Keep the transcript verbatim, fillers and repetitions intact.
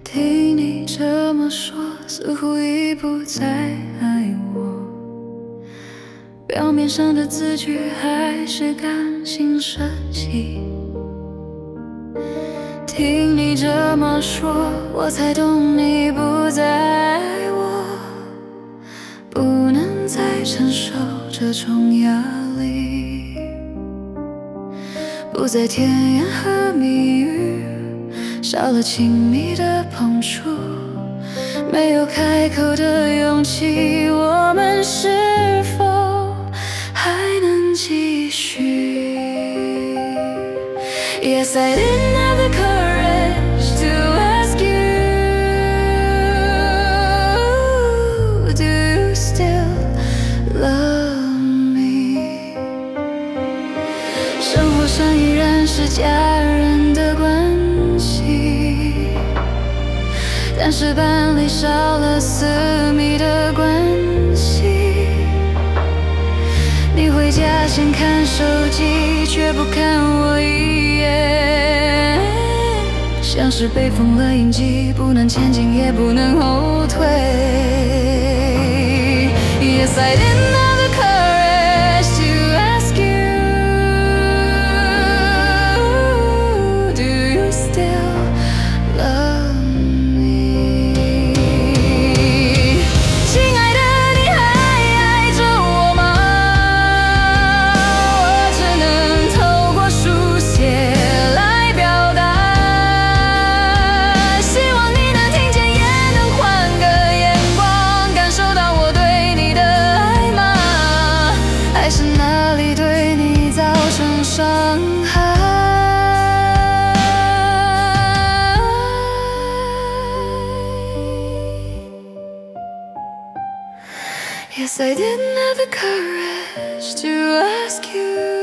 听你这么说，似乎已不再爱我。表面上的字句还是甘心舍弃。听你这么说，我才懂你不再爱我，不能再承受这种压力，不再甜言和蜜语，少了亲密的碰触，没有开口的勇气，我们是否还能继续 ？Yes, I didn't have the courage to ask you, do you still love me? 生活上依然是家人的关系，但是班里少了私密的关系。你回家先看手机，却不看我一眼，像是被封了印记，不能前进也不能后退。Yes, I didn't have the courage to ask you, do you still love me? 亲爱的，你还爱着我吗？我只能透过书写来表达，希望你能听见，也能换个眼光，感受到我对你的爱吗？还是哪里对你造成伤害？ Yes, I didn't have the courage to ask you.